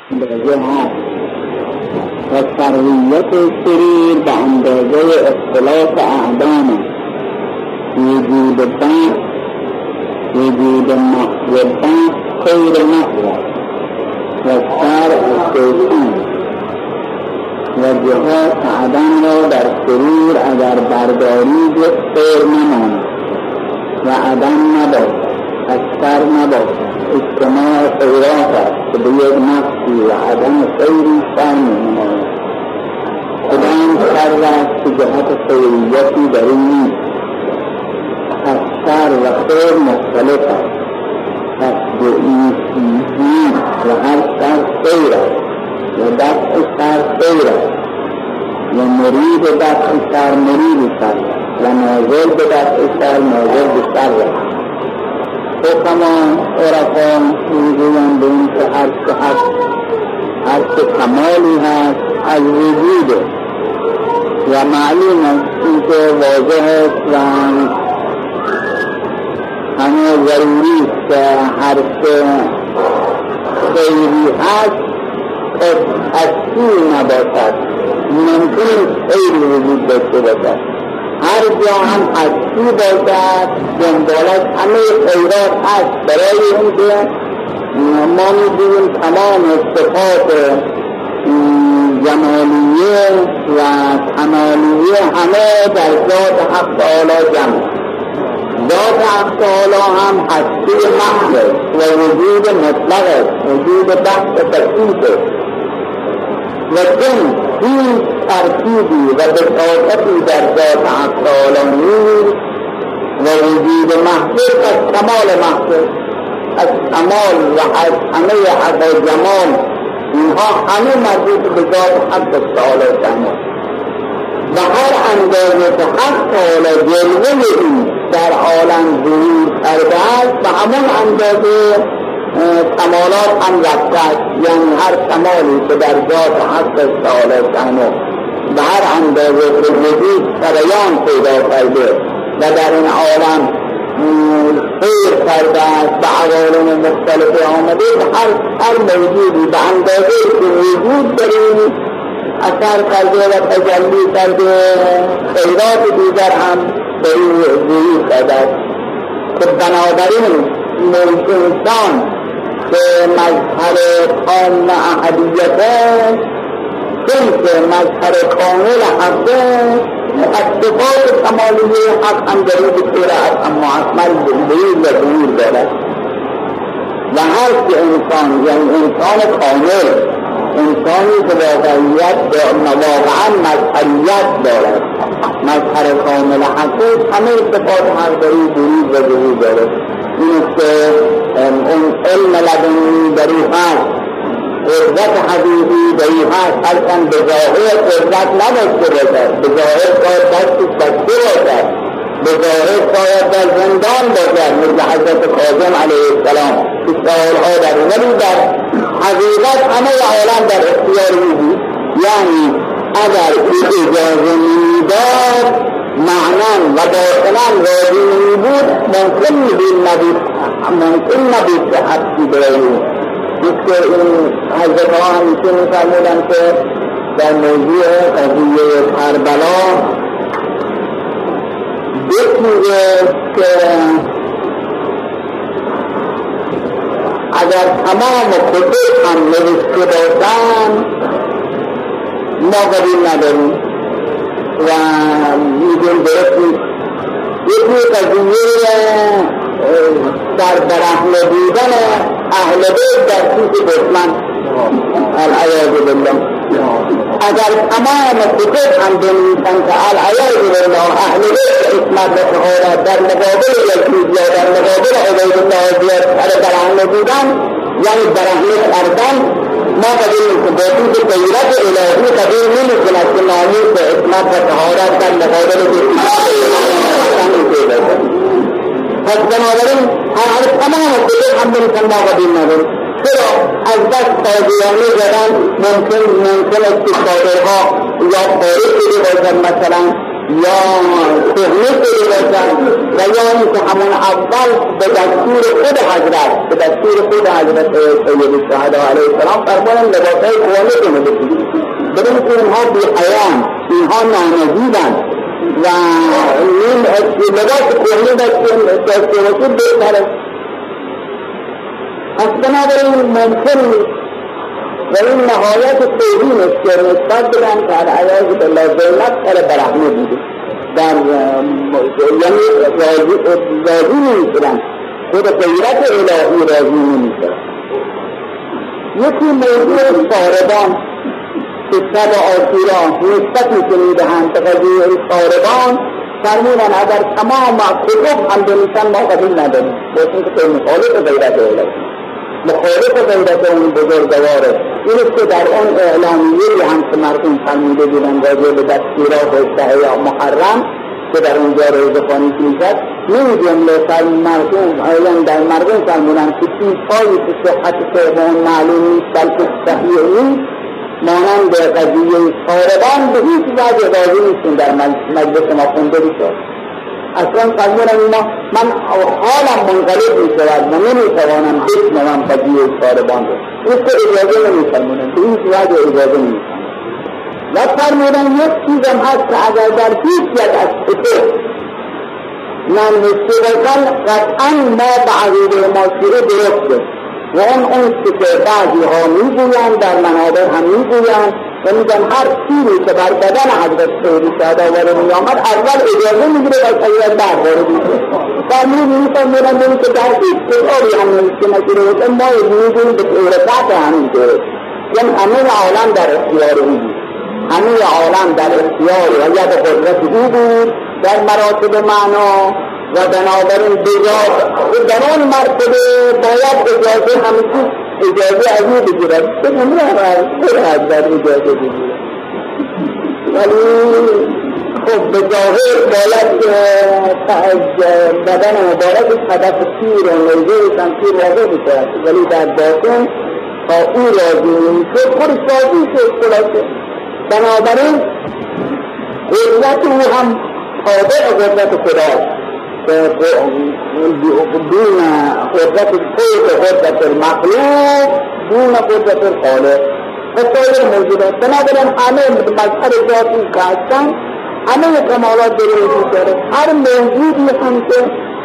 درجه هست و سرویت سریر به اندازه اختلاف اعدام وجود بحث وجود محو بحث خیر محو و شرع شیطان و جهات عدم را در سریر اگر برداری خیر نماند و عدم نباشد از شر نباشد اجتماع خیرات است که به یک نفسی و عدم خیری شر نماند. کدام شر است که جهت خیریتی در این نیست. از شر و خیر مختلف است. پس به این چیزی و هر شر خیر است و دفع شر خیر است و مرید دفع شر مرید شر و ناظر به دفع شر ناظر به شر است. حکمان عرفان میگویند به این که هر چه کمالی هست از وجوده و معلوم است این که واضح است و همه ضروری است که هر چه خیری هست از چی نباشد ممکن خیری وجود داشته باشد. هر جا هم هستی باشد دنبالت همه خیرات هست برای اینکه ما می‌گوییم تمام صفات جمالیه و کمالیه همه در ذات حق تعالی جمع. ذات حق تعالی هم هستی محض و وجود مطلق است، وجود بحث تکلیف و چون این ترکیبی و بساطتی در ذات حق تعالی نیست و وجود محض از کمال محض از کمال و از همه حق و جمال اینها همه مربوط به ذات حق تعالی جمال و هر اندازه که حق تعالی جلوه این در عالم ظهور کرده است و همون اندازه کمالات هم رفته است. یعنی هر کمالی که در ذات حق تعالی جمال و هر اندازه که وجود سریان پیدا کرده و در این عالم خیر کرده است به عوالم مختلف آمده و هر موجودی به اندازه که وجود در این اثر کرده و تجلی کرده خیرات دیگر هم در این ظهور کرده است که بنابراین انسان که مظهر کامل احدیت است چون که مظهر کامل حق از صفات کمالیه حق هم در این بسیره است اما اکمل بلیر و ظهور دارد و هر که انسان یعنی انسان کامل انسانی که واقعا مظهریت دارد مظهر کامل حق همه صفات حق در این بلیر و ظهور دارد. این است که علم لدنی در این هست قدرت حقیقی در این هست هرچند به ظاهر قدرت نداشته باشد به ظاهر باید دستی بسته باشد به ظاهر باید در زندان باشد مثل حضرت کاظم علیه السلام که سالها در ولی در حقیقت همه عالم در اختیار میدید. یعنی اگر این اجازه میداد معنی و باطنا راضی نمیبود ممکن نبود که حقی براییم. که این حضرت ها همیشه میفرمودن که در موضوع قضیه کربلا بکنیده که اگر تمام کتب هم نوشته باشن ما قبول نداریم و میگیم درست نیست. یکی قضیه در اهل بودن اهل بیت در پیش دشمن العیاذ بالله اگر تمام کتب هم بنویسن که العیاذ بالله اهل بیت اسمت و شهادت در مقابل یزید یا در مقابل عبیدالله زیاد در اهل بودن یعنی در اهل کردن ما قبول نیستیم. باید که غیرت الهی قبول نمی‌کند که ناموس اسمت و شهادت در مقابل دشمن. پس بنابراین هر تمام کتب هم بنویسن ما قبول نداریم. چرا از دست تازیانه زدن ممکن است که کافرها یا خارج شده باشد مثلا یا کهنه شده باشد و یا اینکه همون اول به دستور خود حضرت سید الشهدا علیه السلام فرمودن لباسهای کهنه کنه بپوشید، بدون که اینها بی‌حیان، اینها نانزیبند و این لباس کهنه داشته باشید بهتره. پس بنابراین ممکن نیست و این نهایت توهین است که نسبت بدن که علیه بالله ذلت سر برهنه بوده یعنی راضی نمیشدن، خود غیرت الهی راضی نمیشدن. یکی موضوع ساربان که شب عاشورا نسبتی که میدهند به قضیه ساربان فرمودن اگر تمام کتب هم بنویسن ما قبول نداریم، باشون که مخالف غیرت الهی، مخالف غیرت اون بزرگواره. این است که در اون اعلامیه‌ای هم که مرحوم فرموده بودن راجع به دستورات یا محرم که در اونجا روزخوانی میشد، این جمله مرحوم در مرحوم فرمودن که چیزهایی که صحت اون معلوم نیست بلکه صحیح نیست مانند قضیه ساربان به هیچ وجه راضی نیستیم در مجلس ما خونده بشد. اصلا فرمودن من حالم منقلب میشود و نمیتوانم بشنوم قضیه ساربان رو، این که اجازه نمیفرمودن، به هیچ وجه اجازه نمیفرمودن. و فرمودن یک چیزم هست که اگر در هیچ یک از کتب ننوشته باشن قطعا ما به عقیده ما شیعه درسته و اون که بعضی ها میگویند در منابر هم میگویند و میگن هر چیزی که بر بدن حضرت سید الشهدا وارد میآمد اول اجازه میگیره و سید بعد وارد میشه. فرمودن بودن که در هیچ کتابی هم نوشته نشده ما میگوییم به طور قطع همینطوره، یعنی همه عالم در اختیار او بود، همه عالم در اختیار و ید قدرت او بود در مراتب معنا و بنابراین بجاد در اون مرتبه باید اجازه همیشه اجازه از او بگیرد که نمیرد در اجازه بگیرد، ولی خب به ظاهر باید بدن مبارک هدف تیر و نیزه شمشیر واضح بشود، ولی در باطن تا او راضی نمیشه خودش راضی شد خلاصه. بنابراین قدرت او هم تابع قدرت خداست، دون قدرت خود قدرت المخلوق دون قدرت الخالق و سایر موجودات. بنابراین همه مظهر ذاتی که هستن همه کمالات در وجود داره، هر موجودی هم که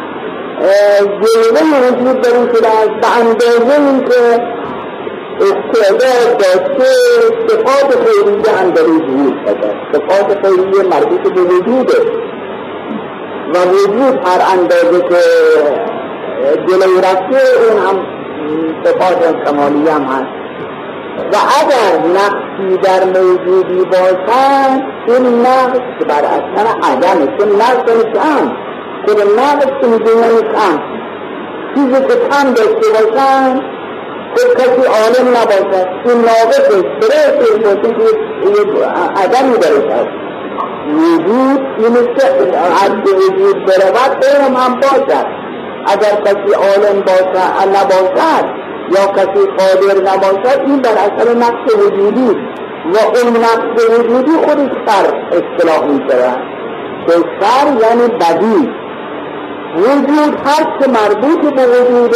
جلوه وجود در این شده است به اندازه این که استعداد داشته صفات خیریه هم در وجود شده، صفات خیریه مربوط به وجوده و وجود هر اندازه که جلوی رفته اون هم صفات کمالیه هم هست. و اگر نقصی در موجودی باشد این نقص بر اثر عدم، چون نقص کم که نقص میدونی کم چیزی که کم داشته باشد خود کسی عالم نباشد این ناقص برای باشد که عدمی درش هست. وجود این که عد وجود برود اون هم باشد، اگر کسی عالم باشد نباشد یا کسی قادر نباشد این در اثر نقص وجودی و اون نقص وجودی خودش سر اصطلاح می‌شود که سر یعنی بدی. وجود هر که مربوط به وجود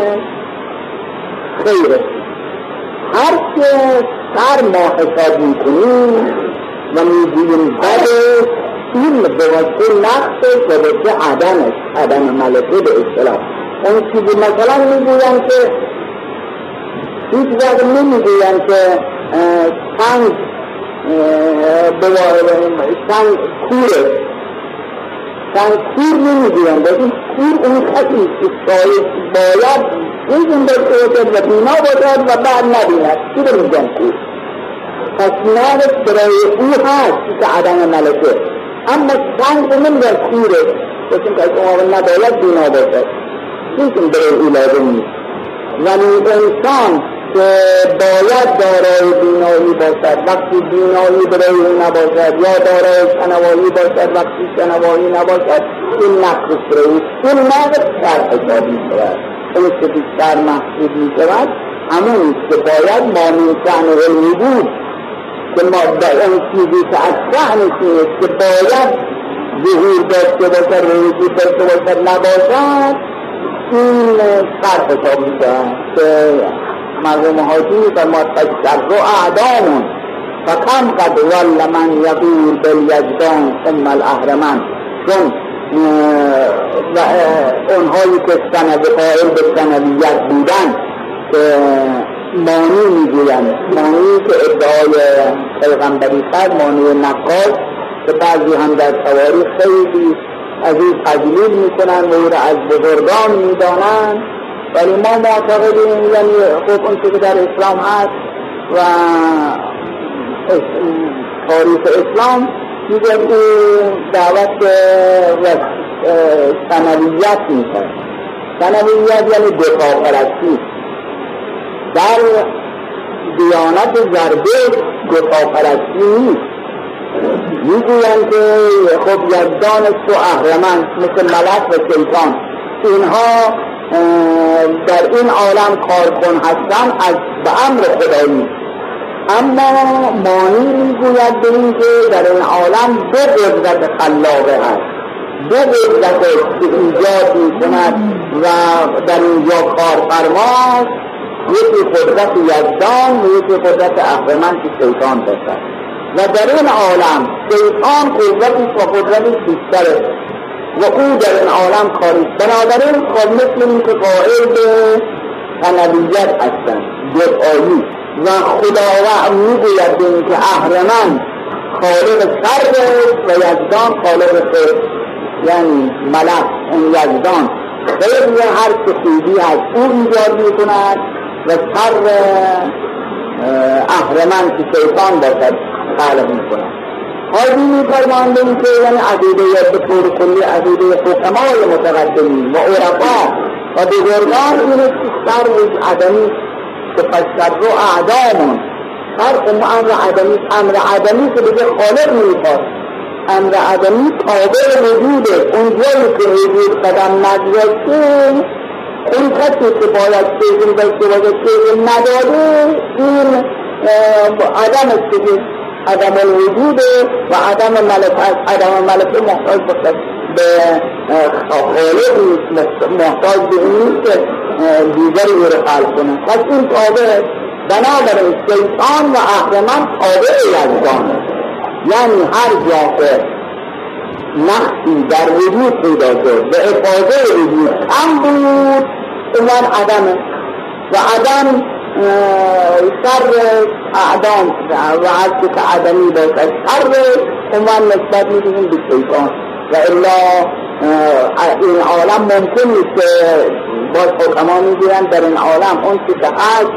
خیره، هر که سر ما حساب می‌کنیم و می‌گوییم بده این به وجه نقص و به وجه عدمش، عدم ملکه به اصطلاح. اون چیزی مثلا می‌گویم که هیچ وقت نمیگویم که سنگ کوره، سنگ کور نمیگویم، لیکن کور اون کسی که شاید باید این زنده شد و بینا باشد و بعد نبیند چی رو میگم کور. پس نقص برای او هست که عدم ملکه، اما سنگ رو نمیگم کوره لیکن که اون نباید بینا باشد این که برای او لازم نیست. ولی انسان که باید دارای بینایی باشد وقتی بینایی برای او نباشد یا دارای شنوایی باشد وقتی شنوایی نباشد این نقص برای او، این نقص در حساب می‌شود. اون که بیشتر محسوب می‌شود همون که باید ما من شأن الوجود که ما در اون چیزی که از شأنش نیست که باید ظهور داشته باشه، روزی داشته باشه نباشد، این سر حساب میکنن که مرحوم حاجی فرمود فالشر اعدام فکم قد ول من یقول بالیجدان ثم الاهرمن. چون اونهایی که قائل به ثنویت بودن که مانی میگویند، مانی که ادعای پیغمبری کرد، مانی نقاش که بعضی هم در تواریخ خیلی از این تجلیل میکنن و او را از بزرگان میدانند، ولی ما معتقدیم یعنی خب اون که در اسلام هست و تاریخ اسلام میگه او دعوت و ثنویت میکنه. ثنویت یعنی دفاع پرستی. در دیانت زرتشت دفاع پرستی نیست. میگویند که خب یزدان و اهرمن مثل ملک و شیطان اینها در این عالم کارکن هستن از به امر خدایی، اما مانی میگوید به این که در این عالم دو قدرت خلاقه هست، دو قدرت که ایجاد میکند و در اینجا کارفرماست، یکی قدرت یزدان و یکی قدرت اهرمن که شیطان باشد. و در این عالم شیطان قدرتش و قدرتش بیشتره و او در این عالم کاریست. بنابراین خود مثل این که قائل به ثنویت هستند، دفاعی، و خداوند میگوید به این که اهرمن خالق شر و یزدان خالق خیر، یعنی ملک اون یزدان خیر و هر که خوبی از او ایجاد میکند و شر اهرمن که شیطان باشد خالق میکند. حاضی میفرماند این که یعنی عقیده به طور کلی عقیده حکمای متقدمین و عرفا و بزرگان این است که شر عدمی که فالشر اعدام، شر امر عدمی، امر عدمی که دیگه خالق میخواد، امر عدمی تابع وجوده. اونجایی که وجود قدم نگذاشته، اون کسی که باید چیزی داشته باشه چیزی نداده، این عدم است، عدم الوجود و عدم ملکت. عدم ملکت محتاج باشد به خالق، محتاج به این که دیگری او را خلق کنه. پس این تابع بنابراین شیطان و اهرمن تابع یزدان، یعنی هر جا که نقصی در وجود پیدا شد به افاظه وجود کم بود، اون عدمه و عدم شر اعدام و هرچی که عدمی باشد شر اون نسبت میدونیم به شیطان. و الا این عالم ممکن نیست که باز حکما میگویند در این عالم اون چی که هست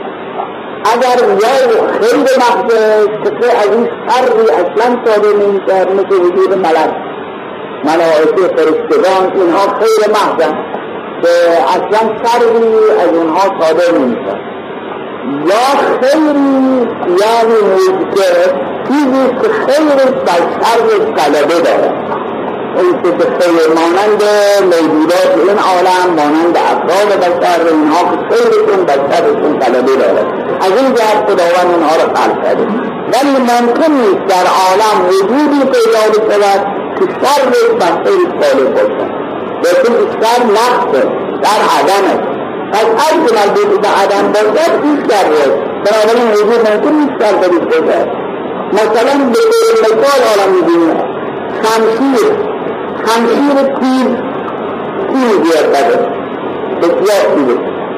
اگر یا خیر محض که از این شری اصلا صادر نمیشد، مثل وجود ملک، ملائکه، فرشتگان، اینها خیر محض که اصلا شری از اینها صادر نمیشد. یا خیری یعنی موجود چیزی که خیرش بر شر غلبه دارد، این که خیر مانند موجودات این عالم، مانند افراد بشر، اینها که خیرشون بر شرشون غلبه دارد. از این جهت خداوند اینها را خلق کرده. ولی ممکن نیست در عالم وجودی پیدا شود که شرش بر خیرش غالب باشد، لیکن شر نقصه در عدمه. پس هر که مربوط به عدم باشد این شر است. بنابراین وجود ممکن نیست شر بدید باشد. مثلا به طور مثال عالم می‌بینیم شمشیر تیر زیاد بده، بسیار تیره،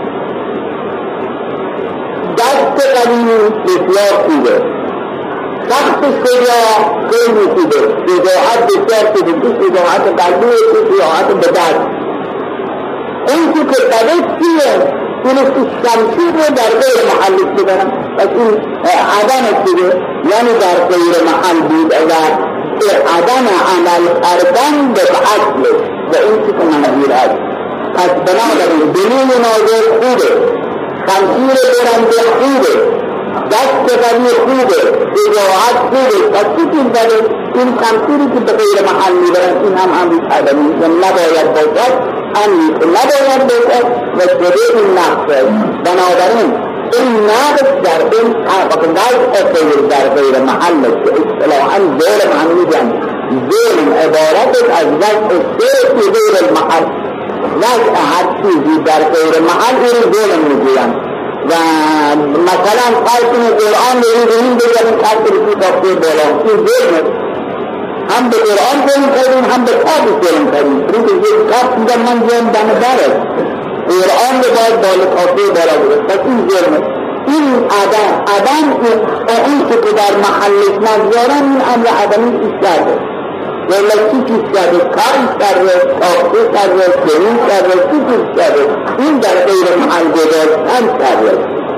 دست قوی بسیار تیره، سخت شجاع خیلی تیره، شجاعت بسیار تیره، شجاعت قلبی، شجاعت به دست. اون که بده چیه؟ اینه که شمشیر رو در غیر محل شدن، پس این عدم تیره، یعنی در غیر محل بود اگر عدم عمل کردن به اصل و این که منظور است. پس بنابراین دلیل نازل خوبه، شمشیر برنده خوبه، دست قوی خوبه، شجاعت خوبه. پس چیزی بده این شمشیری که به غیر محل میبرن این هم امریک عدمی و نباید باشد، امریک نباید باشد و جده این نقص است. بنابراین این نقص در این وقت در غیر محل که اصطلاحاً دور هم میگن ظلم عبارت از وضع شیء فی غیر المحل، وضع هر چیزی در غیر محل این ظلم میگویم. و مثلا قرص قرآن رو بگیم قرص رو کافی بالا، این ظلم هم به قرآن ظلم کردیم هم به کافی ظلم کردیم. یک کاف میگم من ظلم دمه دارد، قرآن رو باید بالا کافی بالا بود، پس این ظلم. این عدم اون که در محلش نگذارن این امر عدمی چیز کرده، ولکی چیز کرده، کاری کرده، کافی کرده، سرین کرده، چیز کرده، این در غیر محل گذاشتن کرده.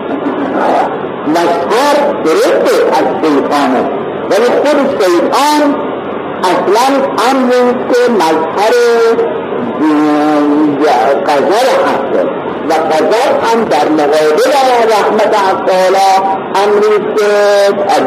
مشهر درسته از شیطانه، ولی خود شیطان اصلا امری که مظهر قذر هست و قذر هم در مقابل رحمت تعالی امری که از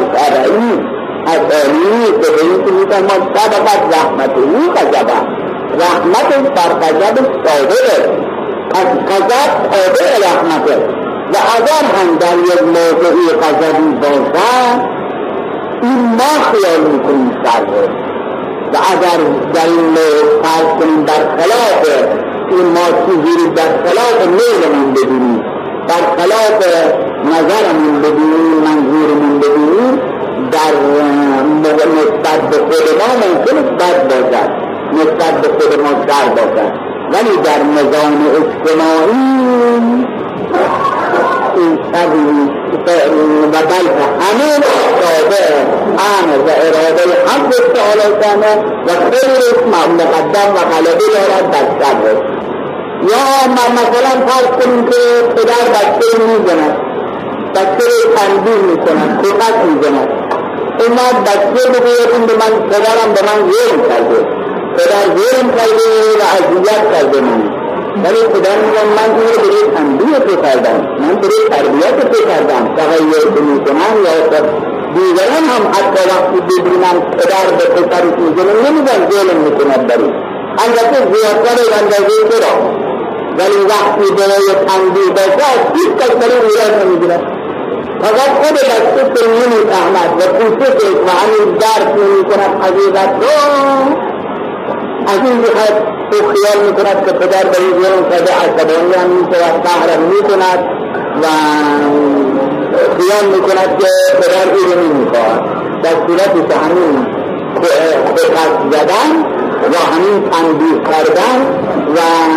علی که به این که میتونم سبقت رحمتی قذبه، رحمت بر قذب صادره، از قذب صادر رحمته. و اگر هم در یک موضوعی قذبی باشد این ما خیال میکنیم سرده، و اگر در این فرض کنیم در خلاف این ما چیزی در خلاف میلمون ببینیم، در خلاف نظرمون ببینیم، منظورمون ببینیم، در نسبت به خود ما ممکن بد باشد، نسبت به خود ما در باشد، ولی در نظام اجتماعی این سبیل و بلکه همین تابع امر و اراده حق تعالی کنه و خیلی مقدم و غلبه دارد در صبر. یا مثلا فرض کنیم که پدر بچه میزند، بچه رو تنبیه میکنند، کتک میزند، اومد بچه بگوید به من پدرم به من ظلم کرده، پدر ظلم کرده و اذیت کرده من، ولی پدر میگم من این رو برای تنبیه تو کردم، من برای تربیت تو کردم، تغییر تو میکنم. یا دیگران هم حتی وقتی ببینم پدر به پسرش میزنم نمیدن ظلم میکند برای، البته زیادتر اندازه چرا، ولی وقتی برای تنبیه باشد هیچ کس برای ایران نمیگیرد، فقط خود بچه که نمیفهمد و کوشش و همین درک نمیکند حقیقت رو، از این جهت تو خیال میکند که پدر به این ظلم کرده، عصبانی هم میشود، قهرم میکند و خیال میکند که پدر این رو نمیخواهد، در صورتی که همین خطت زدن و همین تنبیه کردن و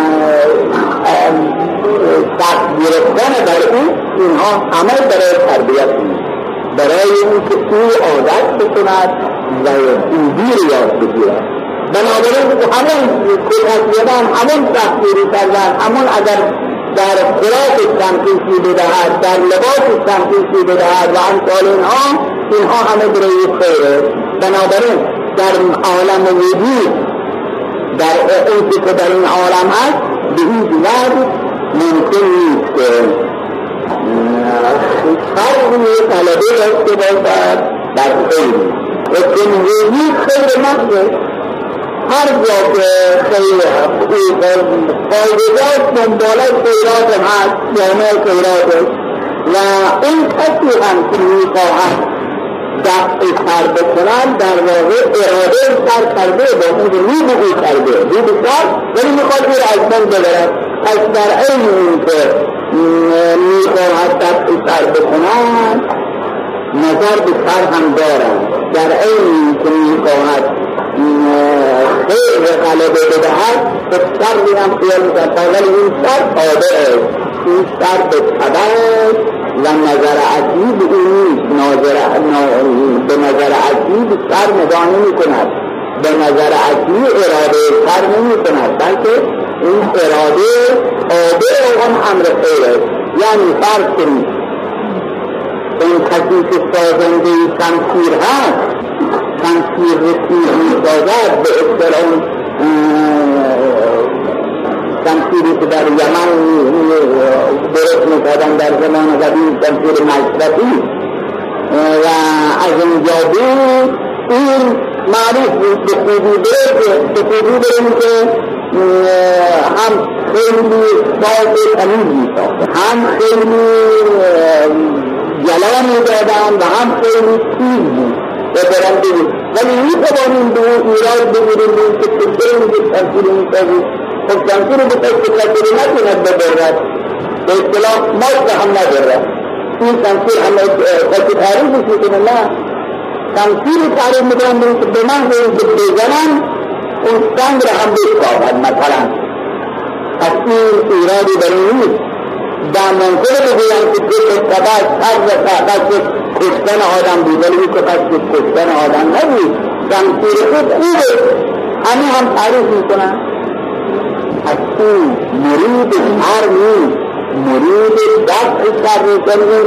سخت گرفتن در اون، اینها عمل برای تربیت نیست، برای این که او عادت بکند و این دیر یاد بگیرد. بنابراین همون خطت زدن، همون سختگیری کردن، همون اگر در خوراکش تنقیصی بدهد، در لباسش تنقیصی بدهد و امثال اینها همه برای خیره. بنابراین در عالم وجود، در اون که در این عالم هست، به این جهت ممکن نیست که فرقی طلبه داشته باشد در خیر و کنگوزی خیر نفسه. هر جا که فایده‌ات منبالت خیرات هست، جامعه خیرات و این کسی هم که میخواهد دفع سر بکنن در واقع اراده سر کرده با اون رو بگوی کرده رو بسر، ولی میخواد رو از من ببرد. از در این اون که میخواهد دفع سر بکنن نظر به سر هم دارن، در این که میخواهد خیر غلبه بدهد به سر هم خیال میکنن، ولی این سر تابع است، این سر به طبع و نظر عجیب این به نظر عجیب سر نگاه نمی کند، به نظر عجیب اراده سر نمی کند، بلکه این اراده تابع هم امر خیر است. یعنی فرض کنید این کسی که سازنده شمشیر هست، شمشیر رسید میسازد به اصطلاح شمشیری که در یمن درست میکردن در زمان قدیم، شمشیر مشرفی، و از اینجا بود این معروف بود به خوبی بریم که هم خیلی ساز تمیز میسازد، هم خیلی جلا میدادن و هم خیلی تیز بود احترام بگیر، ولی میتوانیم به اون ایراد بگیریم که چطور میگه تنفیر میسازی. خب تنفیر رو بخواهید که تنفیر نتوند ببرد، به اصطلاح ماست هم ندارد. این تنفیر همه کسی تعریفش میکنه؟ نه، تنفیر تعریف میکنم که به من که بزنم اون سنگ را هم بشکافد مثلا. از این ایرادی در این نیست. در منطقه بگویم که قصد کشتن آدم بود، ولی که قصد کشتن آدم نبود. تنفیر خود خوبه، همه هم تعریف میکنن. از این مرید شر نیست، مرید دفع شر میکنیم.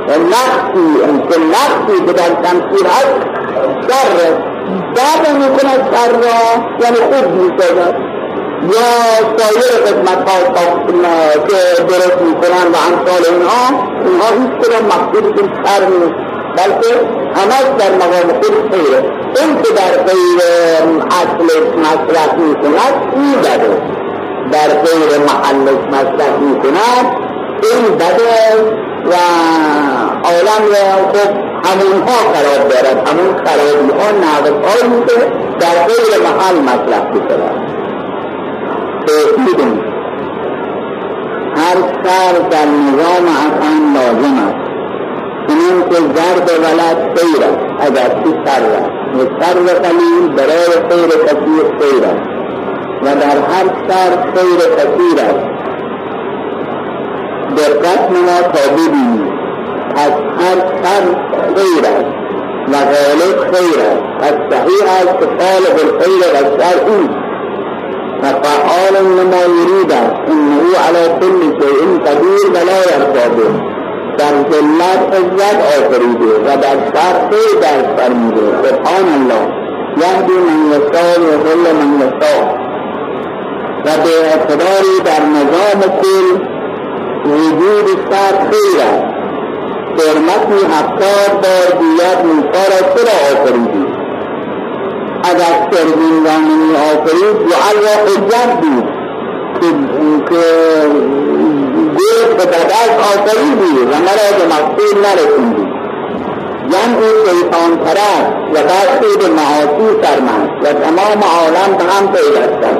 نقصی که در تنفیر هست شر دفع میکند شر را، یعنی خوب میسازد. یا سایر خدمت ها که درست میکنن و امثال اینها هیچ کدام مقصودشون شر نیست، بلکه همش در مقام خود خیره. این که در غیر اصلش مصرف میکند این بده، در غیر محلش مصرف میکند این بده و عالم را خب همونها خراب دارد. همون خرابی ها نقص که در غیر محل مصرف میکند. توحیدم هر شر در نظام اصلا لازم است، چنین که ضرب ولد خیر است اگر چی شر است و شر قلیل برای خیر کثیر خیر است و در هر شر خیر کثیر است. دقت نما تا ببینید، از هر شر خیر است و غالب خیر است. از صحیح است که خالق الخیر و شر اوست و فعال لما يريد انه على كل شيء قدير ولا يرتاب. در ذلت عزت آفریده و در شر خیر درس فرموده. سبحان الله یهدی من یشاء و یضل من یشاء. و به اقتداری در نظام کل وجود شر خیر است. حرمتی 70 بار گوید موسی را چرا آفریدی؟ اگر سرگین رانی آفرید جعل را حجت بود که گوید به بدل آفریدی و مرا به مقصود نرسیدی. یعنی این شیطان پرست و بخشی به معاصی سرمند و تمام عالم به هم پیوستند.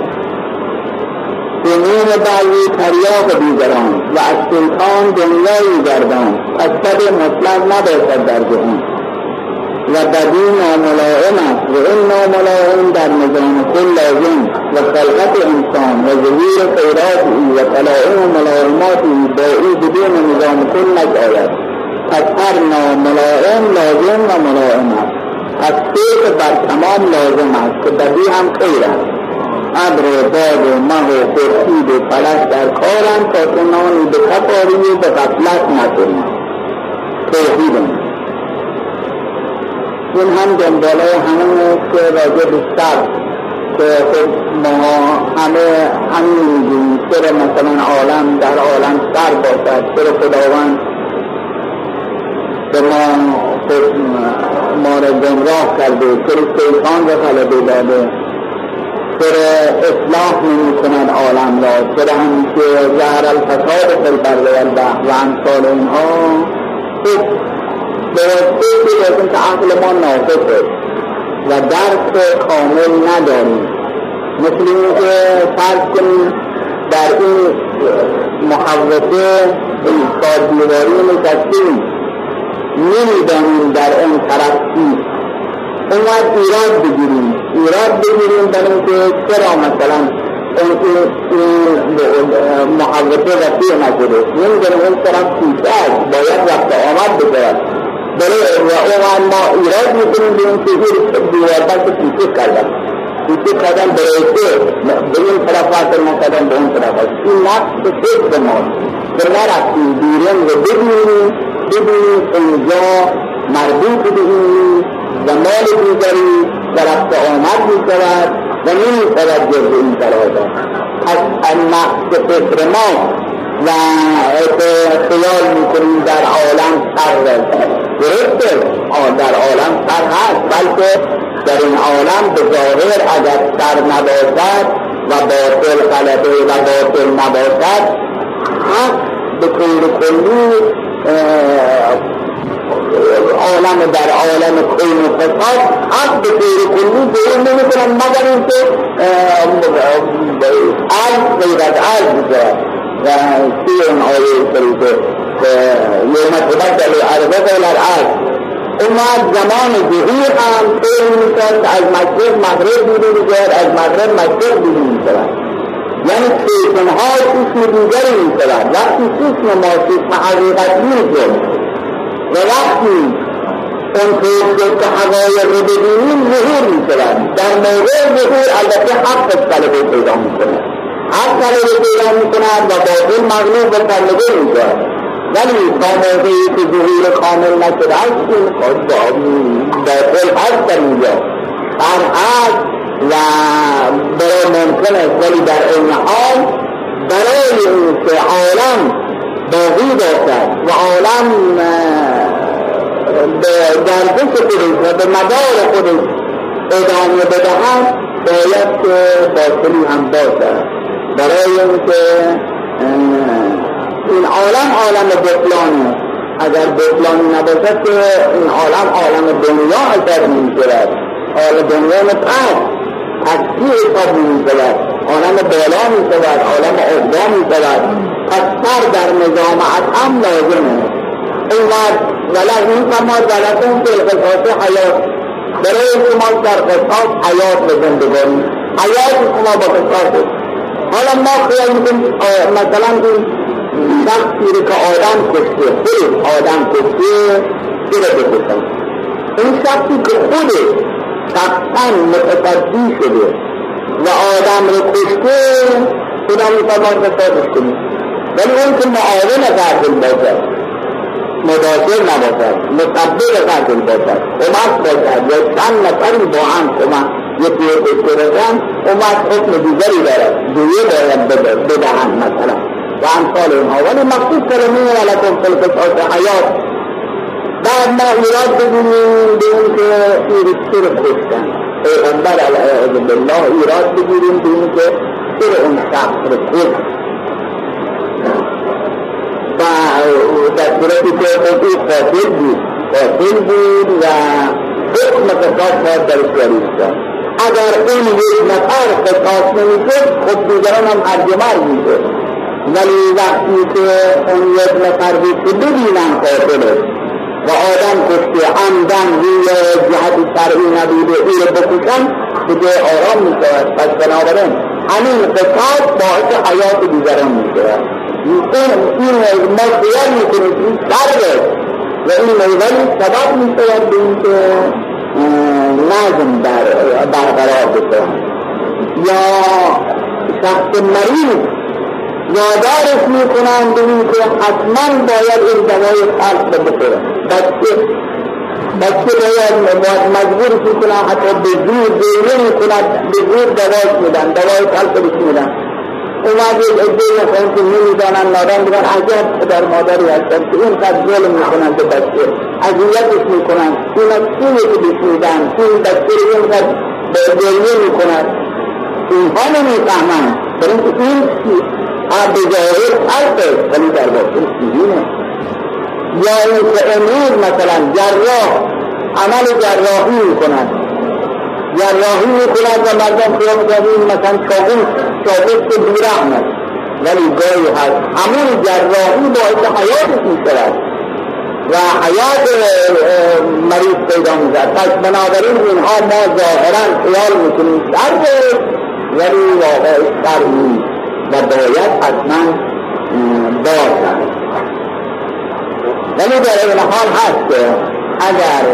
جنون بعضی تریاق دیگران و از سلطان دنیایی گردان، از سب مطلق نباشد در جهان و بدی ناملائم است و این ناملائم در نظام کل لازم و خلقت انسان و ظهور خیراتی و طلائم و ملائماتی با او بدون نظام کل نشاید. پس هر ناملائم لازم و ملائم است. از خیر بر تمام لازم است که بدی هم خیر است. ابر باد و مه و خورشید و فلک در کارند تا تو نانی به کفاری و به غفلت نکنی. توحیدم این هم دنباله همون است که راجع به شر که خود ما همین میگیم چرا مثلا عالم در عالم شر باشد، چرا خداوند به ما را گمراه کرده، چرا شیطان را غلبه داده، چرا اصلاح نمی کند عالم را، چرا همیشه ظهر الفساد فی البر والبحر و امثال اینها. به واسطه که عقل ما ناقصه و درک کامل نداریم. مثل این که فرض کنیم در این محوطه ایستاد دیواری نشستیم، نمیدانیم در این طرف چیست. اونوقت ایراد بگیریم در این که چرا مثلا این محوطه وسیع نشده، نمیدانیم این طرف چیست است، باید وقت آمد بگرد. بله و اون ما ایراد میکنیم به این که دیواربر که پیچه کردن برای که به این طرف واسر نکردن به اون طرف واسر. این نقص فکر ماست که نرفتیم بیرون و ببینیم اینجا مربوط به این و مال دیگری و رفت آمد میشود و نمیشود جز این طرف. از نقص فکر ما و خیال میکنیم در عالم شر درسته، در عالم شر هست، بلکه در این عالم به ظاهر اگر شر نباشد و باطل غلبه و باطل نباشد، حق به طور کلی عالم در عالم کون و فساد حق به طور کلی ظهور نمی کنن مگر اینکه عرض غیرت عرض بگرد و توی اون آیه شریفه یوم تبدل الارض غیر الارض اومد زمان ظهور هم طور میکرد از مشرق مغرب بیرون میکرد از مغرب مشرق بیرون میکرد یعنی چشمها چشم دیگری میکرد وقتی چشم ما چشم حقیقت میکرد و وقتی اون طور که حقایق رو ببینیم ظهور میکرد در موقع ظهور البته حق طلبه پیدا میکرد حق طلبه پیدا میکرد و باطل مغلوب و طلبه میکرد ولی تا موقعی که ظهور کامل نشده است باطل هست در اینجا هست و برای ممکن است ولی در این حال برای این که عالم باقی باشد و عالم به گردش خودش و به مدار خودش ادامه بدهد باید که باطلی هم باشد برای اینکه این عالم بطلانی اگر بطلانی نباشد که این عالم دنیا اثر می‌گیرد عالم دنیا متعد اصلی حساب می‌شود عالم بالا می‌شود عالم عقبا می‌شود پس سر در نظامت هم لازمه اینقدر ولکن کما ولکن که القصاص حیات برای شما در قصاص حیات به زندگانی حیات شما با قصاص حالا ما خیال میکنیم مثلا این شخصی که آدم کشته خود آدم کشته چرا بکشن این شخصی که خود شخصا متصدی شده و آدم رو کشته خدا میفرماید قصاصش کنید ولی اون که معاون قاتل باشد مدافع نباشد متبع قاتل باشد کمک باشد یا چند نفری با هم کمک یکی اشتراکان اومد حکم دیگری دارد دیگه باید بدهن مثلا و امثال اینها ولی مقصود کلمه ولکم فی القصاص حیات بعد ما ایراد بگیریم به این که این چرا کشتن پیغمبر علیه بالله ایراد بگیریم به این که چرا اون شخص رو کشت و در صورتی که او قاتل بود و حکم قصاص باید درش جاری شد اگر اون یک نفر قصاص نمیشد خود دیگران هم ارجمند میشد ولی وقتی که اون یک نفر بود که ببینن قاتله و آدم کشته عمدن روی جهت شرعی نبوده او رو بکشن دیگه آرام میشود پس بنابراین همین قصاص باعث حیات دیگران میشود این ما خیال میکنید این سر و این ولی سبب میشود به این که نظم برقرار بکنه یا شخص مریض یادارش میکنن به این که حتما باید این دوای خلق بکنه بچه باید مجبورش میکنن حتی به زور دیگه میکنن به زور دواش میدن دوای خلقش میدن اومد یک عده میخوان که نمیدانن نادان بگن عجب پدر مادری هستن که این قد ظلم میکنن به بچه اذیتش میکنن این از چیه که بشنیدن این بچه رو این قد گریه میکنن اینها نمیفهمن برای اینکه این به ظاهر حرفه ولی در باطن چیزینه یا این که امروز مثلا جراح عمل جراحی میکنن و مردم خیال میکنن مثلا چاقوش که بیرحم است ولی گاهی هست همون جراحی باعث حیاتش میشود و حیات مریض پیدا میشود پس بنابراین اینها ما ظاهرا خیال میکنیم شرده ولی واقع شر نیست و باید حتما باشد ولی در این حال هست که اگر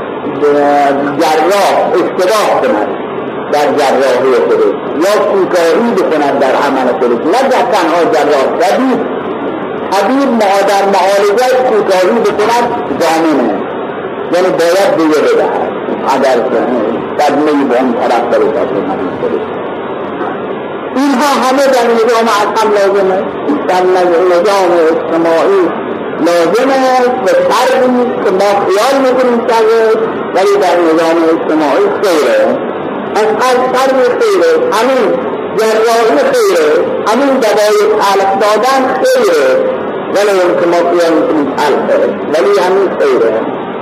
جراح اشتباه کند در جراحی خودش یا کوتاهی بکند در عمل خودش نه تنها جراح طبیب در معالجه کوتاهی بکند ضامنه یعنی باید دیگه بدهد اگر صدمه‌ای به اون طرف برسد به مریض خودش اینها همه در نظام اصلا لازمه در نظام اجتماعی لازمه و شرعی که ما خیال میکنیم شرعه ولی در نظام اجتماعی خیره از شرعی خیره همین جراحی خیره همین دوای خلق دادن خیره ولی اون که ما خیال میکنیم تلخه ولی همین خیره.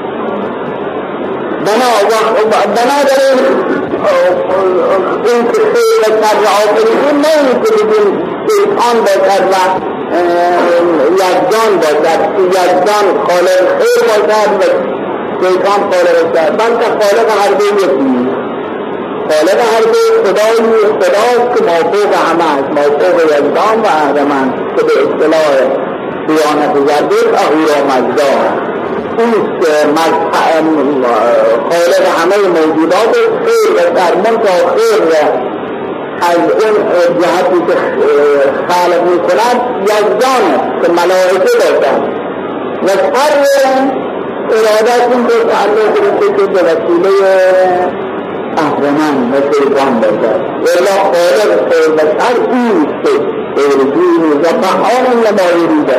بنابراین این که خیر و شر آفریدون نه این که بگیم شیطان باشد و یزدان باشد، یزدان خالق خیر باشد و شیطان خالق شر، بلکه خالق هر دو یکی، خالق هر دو خداست که موفوق همه است، موفوق یزدان و اهرمن که به اصطلاح دیانت زردشت اهورامزدا اوست خالق همه موجودات خیر و شر، منتها خیر از اون جهتی که خالق می کند یزدان که ملائکه داشتند و شر ارادت این که تعلق رسید که به وسیله اهرمن و شیطان باشد. الا خالق خیر و شر اوست که رجوعی و فعال لما یرید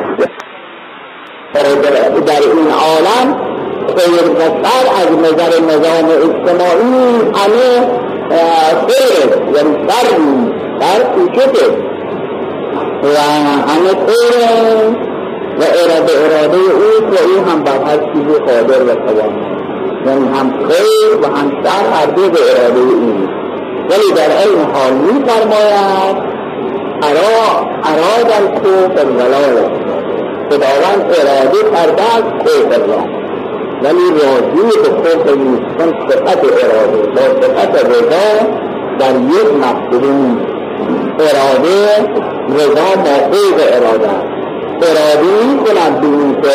در این عالم خیر و شر از نظر نظام اجتماعی همه خیر یعنی شر کوچکه و همه خیر و اراده اوست و این هم بر هر چیزی قادر و توان، یعنی هم خیر و هم شر هر دو به اراده اوست. ولی در این حال می فرماید اراد الکفر ضلال، خداوند اراده کرده از کفر را ولی راضی به کفر نیست، چون صفت اراده با صفت رضا در یک مقصود نیست. اراده رضا موفوق اراده است. اراده می کند به این که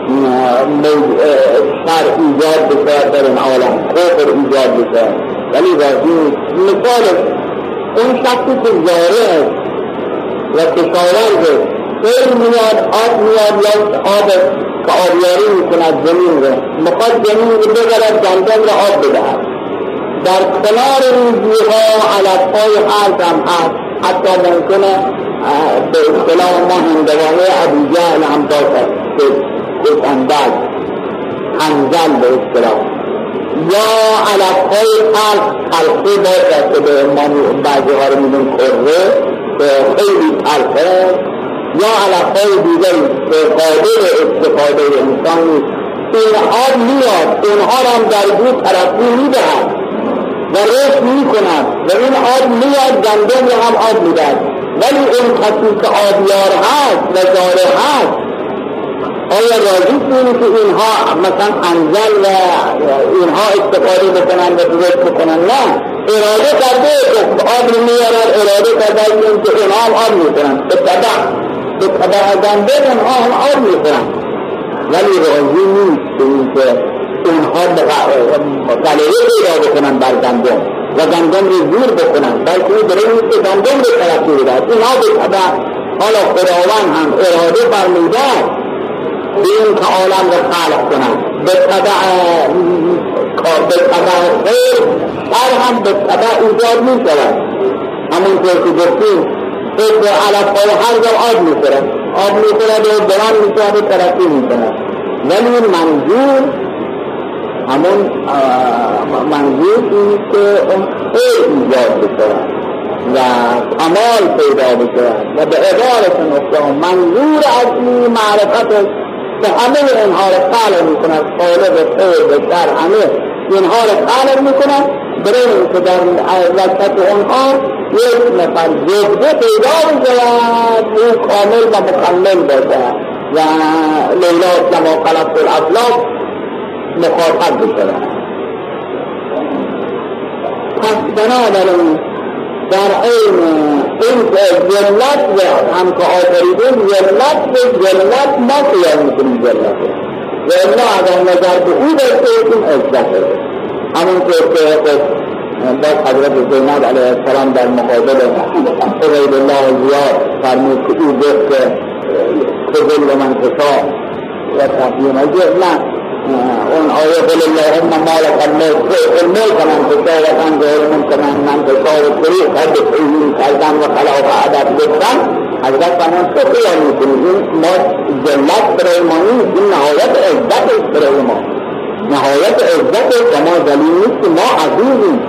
شر ایجاد بشود در این عالم، کفر ایجاد بشود، ولی راضی نیست. مثال اون شخصی که زاره است و کشاورزه، خیر میاد آب میاد یا آب که آبیاری میکند زمین رو، میخواد زمین رو بگرد گندم رو آب بدهد. در کنار ریزیها علفهای حرف هم هست، حتی ممکنه به اصطلاح ما هندوانه ابوجهل هم باشد که انداز انزل به اصطلاح، یا علفهای حلقه باشد که به بعضی ها رو میدون کرده خیلی تلخه، یا علفهای دیگری که قادر استفاده انسان نیست. این آب میاد، اینها را هم در بود طرفی میدهد و رشد میکند و این آب میاد گندم را هم آب میدهد. ولی این کسی که آبیار هست و زاره هست آیا راضی کنید که اینها مثلا انزل و اینها استفاده بکنن و درست بکنن؟ نه، اراده کرده آب رو میارد، اراده کرده که اینها هم آب میکنن، به طبع گندم اینها هم آب میکنن، ولی راضی نیست که اینها غلبه پیدا بکنن بر گندم و گندم رو زور بکنن، بلکه این برای نیست که گندم رو ترقی بدهد. اینها به طبع حالا خداوند هم اراده فرموده به این که عالم رو خلق کنن، به طبع خیر شر هم به طبع ایجاد می شود. همونطور که گفتیم خود علفهای هر جا آب می شود، آب می شود و بران می شود و ترقی می شود، ولی منظور همون منظور اینست که اون خیر ایجاد بشود و کمال پیدا بشود و به عبارت نقطه منظور اصلی معرفت که همه اینها را خلق می کند، خالق خیر و شر همه اینها را خلق می کند، برای اینکه در وسط اونها یک نفر جبه پیدا بشود او کامل و مکمل باشد و لیلا کما خلقت الافلاک مخاطب بشود. پس بنابراین در این ذلت و هم که آفریدون ذلت ما خیال میکنیم ذلت و الا اگر نظر به او بستیم عزته. همونطور که باز حضرت زینب علیه السلام در مقابل عبید الله زیاد فرمود که او گفت که خذل من تشاء و تقدیم اجر، نه اون آیه قل اللهم مالک الملک من تشاء و تنزع الملک من تشاء و طریق حد تعیین کردن و خلاف عدد گفتن، حضرت فرمود تو خیال میکنید این ما ذلت برای ما نیست، این نهایت عزت است برای ما، نهایت عزت است و ما ذلیل نیستیم، ما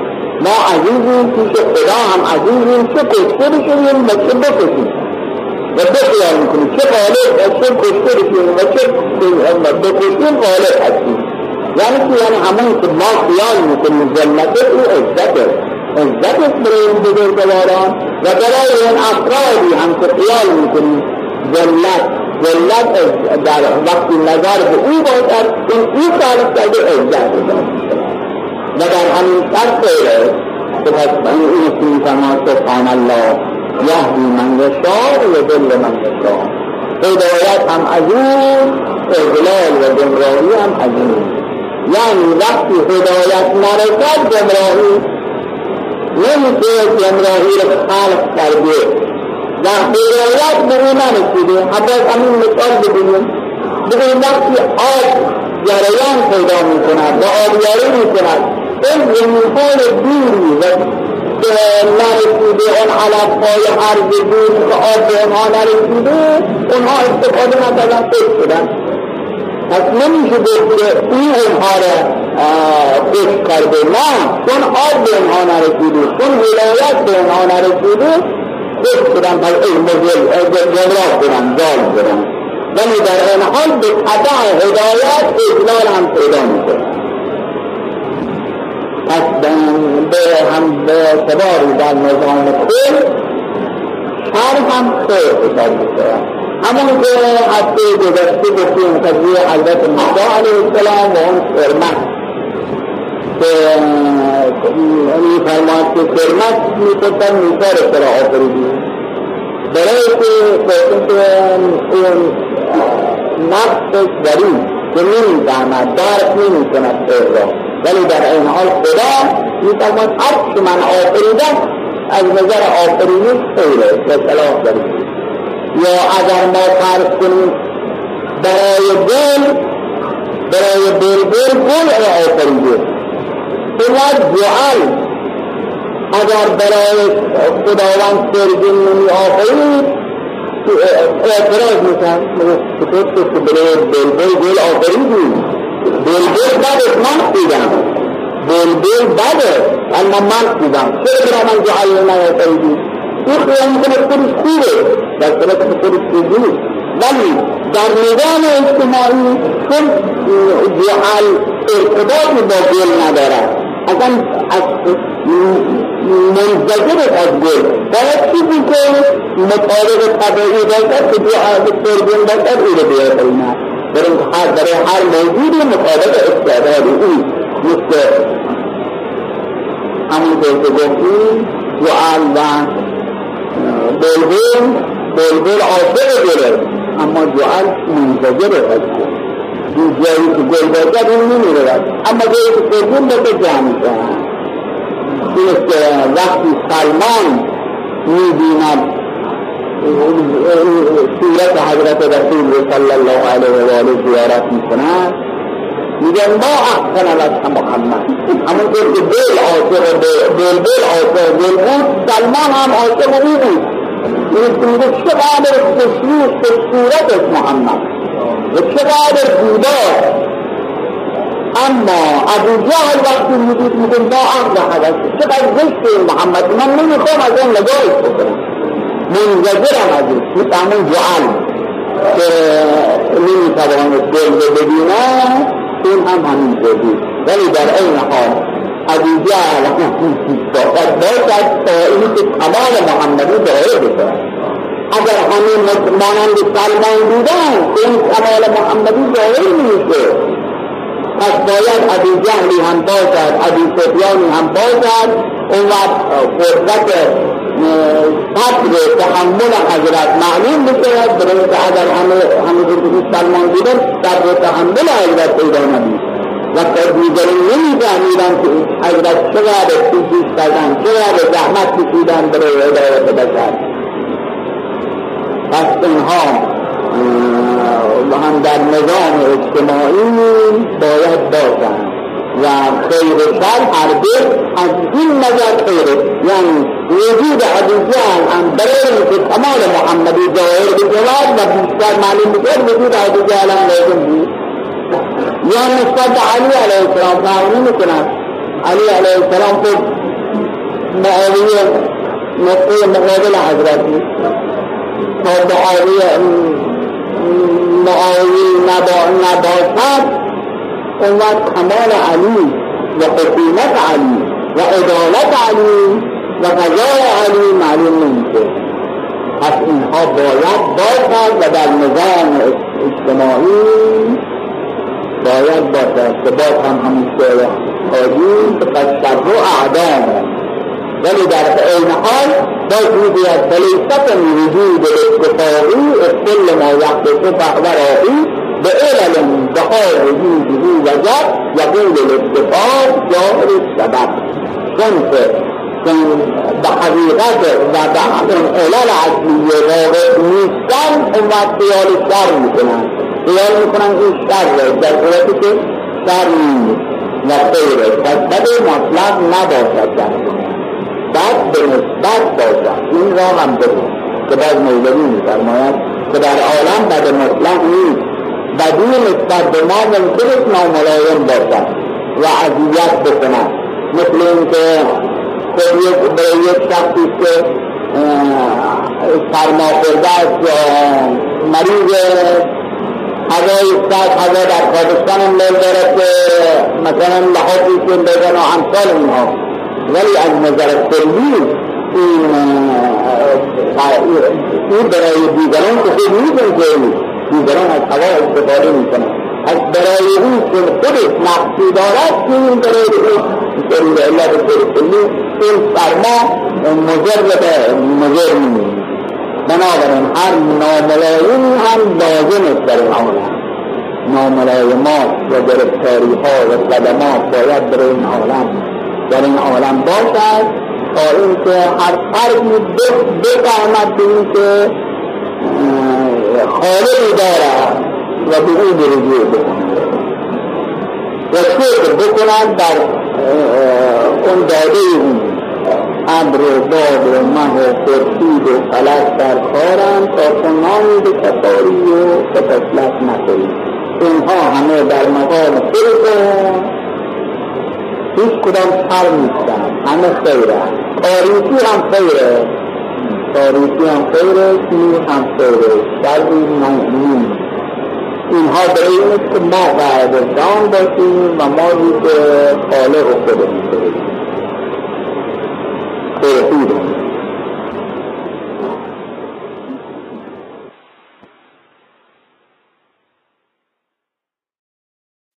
عزیزیم پیش خدا هم عزیزیم، چه کشته بشویم و چه بکشیم و تو خیال میکنی چه غالب و چه کشته بشیم و چه بکشیم غالب هستیم. یعنی همون که ما خیال میکنیم ذلته او عزته، عزت برای این بزرگواران و برای این افرادی هم که خیال میکنیم ذلت در وقتی نظر به او باشد این تعریف کرده عزت و در همین سر خیره که پس این اسمی فرما سبحان الله یهدی من یشاء و یضل من یشاء. هدایت هم از اون، اضلال و گمراهی هم از اون. یعنی وقتی هدایت نرسد گمراهی نمیشه گمراهی رو خلق کرده و هدایت به اون نرسیده. حتی همین مثال بگیم وقتی آب جریان پیدا میکند و آبیاری میکند این زمینهای دوری و نرسیده اون علفهای عرض دوری که آب به اونها نرسیده اونها استفاده نکردن خشک شدن. پس نمیشه گفت که این اونها را خشک کرده، نه، چون آب به اونها نرسیده، چون ولایت به اونها نرسیده خشک شدن، پس این گمراه شدن، ضال شدن. ولی در این حال به قطع هدایت اجلال هم پیدا میکنه. پس به اعتباری در نظام کل شر هم خیر حساب میکنه. همون که هفته گذشته گفتیم قضیه حضرت موسی علیه السلام و اون خرمت که میفرماد که خرمت میکنن موسی را سر آفریدی برای که این نفسش داری که نمیداند درک نمیکند خیر را، ولی در این حال خدا میفرماد هر که من آفریدم از نظر آفرینش خیره و صلاح داری. یا اگر ما فرض کنیم برای بلبل گل آفریده اینقدر جعل اگر برای خداوند سرگین نمی آفرید اعتراض میکن که برای بلبل گل آفریدی بلبل بدت من دیدم بلبل بدت اما من دیدم چرا برای من جعل نمی آفریدی این خیلی میکنه خودش خوبه در صورت خودش خوبه، ولی در نظام اجتماعی چون جعل ارتباطی با گل ندارد اصلا از منزجرت از گل باید چیزی که مطابق طبعی باشد که جعل سرگن باشد او رو بیارد برای هر موجودی مطابق استعداد او مثل همون که گفتیم جعل و بلبل عاشق گله اما جعل منزجر از گل جایی که گل باشد این نمیرد اما جایی که سرگون باشد جمع کنند. این که وقتی سلمان میبیند سیرت حضرت رسول صلی الله علیه و آله زیارت میکند میگن ما احسن لك محمد، همون که دل عاشق بلبل عاشق گل بود سلمان هم عاشق او بود. میگه چقدر خوشنود به صورتش محمد و چقدر زیبا، اما ابو جهل وقتی میدید میگه ما احسن حدث چقدر زشت محمد، من نمیخوام از اون نگاهش بکنم، منزجرم از این همون جعل که نمیتوانست دل ببینه این هم همین جدید. ولی در این حال ابو جهل باید باشد تا اینی که کمال محمدی ظاهر بکنه. اگر همین مانند سلمان بودن این کمال محمدی ظاهر نمیشه، پس باید ابو جهلی هم باشد، ابو سفیانی هم باشد، اون وقت قدرت صبر تحمل حضرت معلوم بشود. برای که اگر همه جرگی سلمان بودن صبر تحمل حضرت پیدا نبید و دیگرین نمی‌فهمیدن که حضرت چقدر کوشش کردن، چقدر زحمت کشیدن برای هدایت بشر. پس اینها هم در نظام اجتماعی باید باشند و خیر و شر هر دو از این نظر خیره. یعنی وجود ابو جهل هم برای اینکه کمال محمدی ظاهر بشود و بیشتر معلوم بشود وجود ابو جهل هم لازم بود. یا نسبت علی علیه السلام فرق نمی‌کند. علی علیه السلام خود معاویه نقطه مقابل حضرتی تا معاویه نباشد اون وقت کمال علی و حکومت علی و عدالت علی و قضای علی معلوم نمیشه. پس اینها باید باشد و در نظام اجتماعی باید باشد که باز همین شعر حاجی که پس در رو اعدام، ولی در این حال باز میگوید بلیست وجود اتفاقی کل ما یحدث فهو رائی به علل بها وجوده وجب یقول الاتفاق جاهر السبب. چون به حقیقت و به علل اصلیه واقع نیستن اون وقت خیال شر میکنن، خیال میکنن این شر در صورتی که شر نیست و خیره. پس بد مطلق نباشد در بد به نسبت باشد. این را هم بگو که باز مولوی میفرماید که در عالم بد مطلق نیست، بدی نسبت به ما ممکنست ناملایم باشد و اذیت بکند. مثل این که برای یک شخصی که سرما خورده است یا مریض هوای سرد هوا در پاکستان هم دارد که مثلا لحاظی که بگن و امثال اینها، ولی از نظر کلی این برای دیگران که خود نیستن که دیگران از هوا استفاده میکنن، از برای اون که خودش نقصی دارد که این برای این به علت کلی این فرما مضر نیست. بنابراین هر ناملایمی هم لازم است در این عالم. ناملایمات و گرفتاری ها و صدمات باید در این عالم باشد تا اینکه هر فردی بفهمد به این که خالقی دارد و به او رجوع بکند و شکر بکند در اون داده اون امر و باد و مه و خورشید و فلک در کارند تا چنانی به کفاری و کفلت نکنید. اینها همه در مقام خودتون هیچ کدام شر نیستن، همه خیره. تاریکی هم خیره، سیر هم خیره، شری نیست. اینها برای این است که ما قاعده جان باشیم و ما روی که خالق خودمون بریم. خیره